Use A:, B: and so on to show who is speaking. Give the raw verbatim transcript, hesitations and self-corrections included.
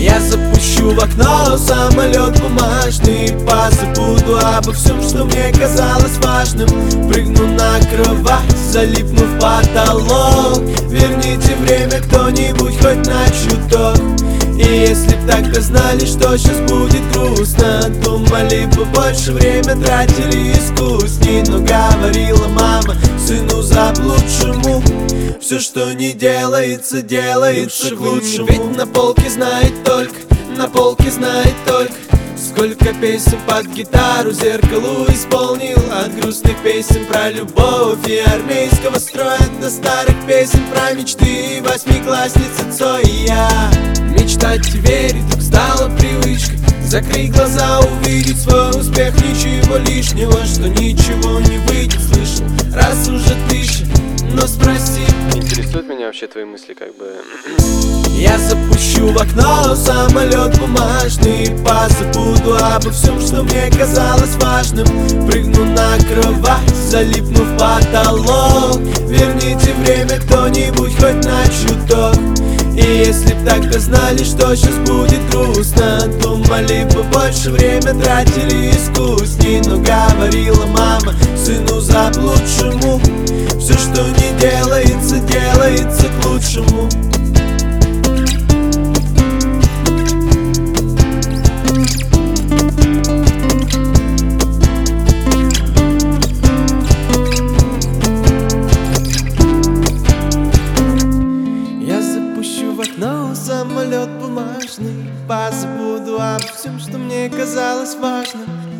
A: Я запущу в окно самолет бумажный, позабуду обо всем, что мне казалось важным. Прыгну на кровать, залипну в потолок. Верните время кто-нибудь хоть на чуток. И если б тогда знали, что сейчас будет грустно, думали бы больше, время тратили искусней. Но говорила мама сыну заблудшему: все, что не делается, делается к лучшему. Ведь на полке знает только, на полке знает только, сколько песен под гитару зеркалу исполнил. От грустных песен про любовь и армейского строя до старых песен про мечты восьмиклассницы Цой. И я мечтать и верить вдруг стала привычкой. Закрыть глаза, увидеть свой успех, ничего лишнего, что ничего не выйдет. Слышал, раз уже тысяча, но спроси.
B: Интересуют меня вообще твои мысли, как бы.
A: Я запущу в окно самолет бумажный, позабуду обо всем, что мне казалось важным. Прыгну на кровать, залипну в потолок. Верните время кто-нибудь хоть на чуток. И если б тогда знали, что сейчас будет грустно, думали бы больше, время тратили искусней. Но говорила мама сыну заблудшему: все, что не делается, делается к лучшему. Я запущу в окно самолет бумажный, позабуду обо всем, что мне казалось важным.